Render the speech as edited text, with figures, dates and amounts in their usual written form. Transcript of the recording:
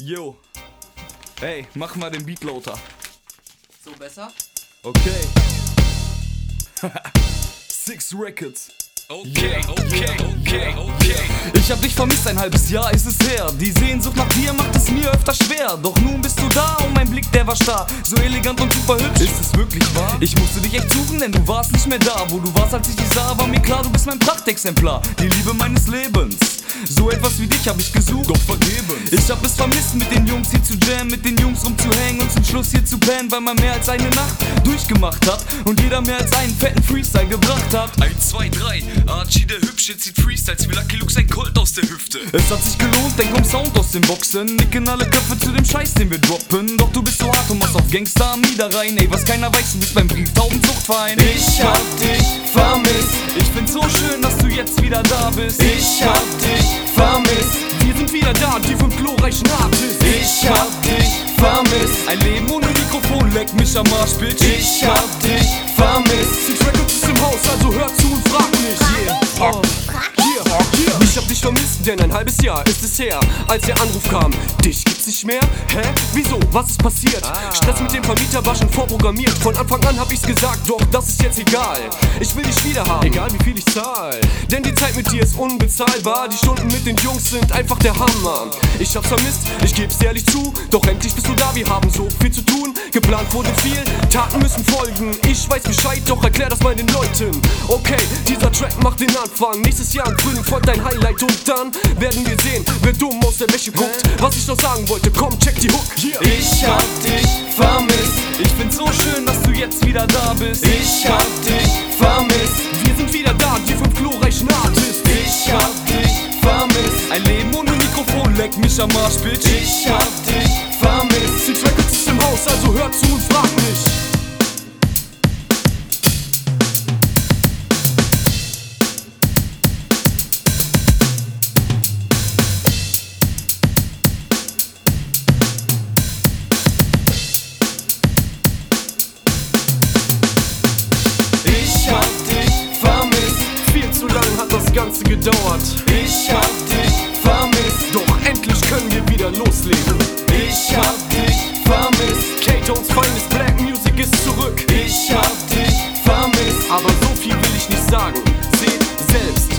Yo. Ey, mach mal den Beat lauter. So besser? Okay. Six Records. Okay. Ich hab dich vermisst, ein halbes Jahr ist es her. Die Sehnsucht nach dir macht es mir öfter schwer. Doch nun bist du da und mein Blick, der war starr. So elegant und super hübsch, ist es wirklich wahr? Ich musste dich echt suchen, denn du warst nicht mehr da. Wo du warst, als ich dich sah, war mir klar, du bist mein Prachtexemplar. Die Liebe meines Lebens. So etwas wie dich hab ich gesucht, doch vergebens. Ich hab es vermisst, mit den Jungs hier zu jammen, mit den Jungs rumzuhängen und zum Schluss hier zu pennen, weil man mehr als eine Nacht durchgemacht hat und jeder mehr als einen fetten Freestyle gebracht hat. 1, 2, 3, Archie der Hübsche zieht Freestyles wie Lucky Luke sein Colt aus der Hüfte. Es hat sich gelohnt, denn kommt Sound aus den Boxen. Nicken alle Köpfe zu dem Scheiß, den wir droppen. Doch du bist so hart und machst auf Gangster am Niederrhein. Ey, was keiner weiß, du bist beim Brieftaubenzuchtverein. Ich hab dich vermisst. Ich find's so schön, dass du jetzt wieder da bist. Ich hab dich vermisst. Wir sind wieder da, die 5 glorreichen Artists. Ich hab dich vermisst. Ein Leben ohne Mikrofon, leck mich am Arsch, Bitch. Ich hab dich vermisst. Six Records ist im Haus, also hört zu und frag mich. Ich hab dich vermisst, denn ein halbes Jahr ist es her, als der Anruf kam. Dich gibt's nicht mehr? Hä? Wieso? Was ist passiert? Stress mit dem Vermieter war schon vorprogrammiert. Von Anfang an hab ich's gesagt, doch das ist jetzt egal. Ich will dich wieder haben, egal wie viel ich zahl. Denn die Zeit mit dir ist unbezahlbar. Die Stunden mit den Jungs sind einfach der Hammer. Ich hab's vermisst, ich geb's ehrlich zu. Doch endlich bist du da, wir haben so viel zu tun. Geplant wurde viel, Taten müssen folgen. Ich weiß Bescheid, doch erklär das mal den Leuten. Okay, dieser Track macht den Anfang. Nächstes Jahr im Frühling folgt dein Highlight und dann werden wir sehen, wer dumm aus der Wäsche guckt. Was ich noch sagen wollte, komm, check die Hook. Ich hab dich vermisst. Ich find's so schön, dass du jetzt wieder da bist. Ich hab dich vermisst. Wir sind wieder da, die 5 glorreichen Artists. Ich hab dich vermisst. Ein Leben ohne Mikrofon, leck mich am Arsch, Bitch. Ich hab dich vermisst. Six Records ist im Haus, also hört zu und frag mich. Ich hab dich vermisst. Viel zu lang hat das Ganze gedauert. Ich hab dich vermisst. Doch endlich können wir wieder loslegen. Ich hab dich vermisst. K-Tones feines Black Music ist zurück. Ich hab dich vermisst. Aber so viel will ich nicht sagen. Seht selbst,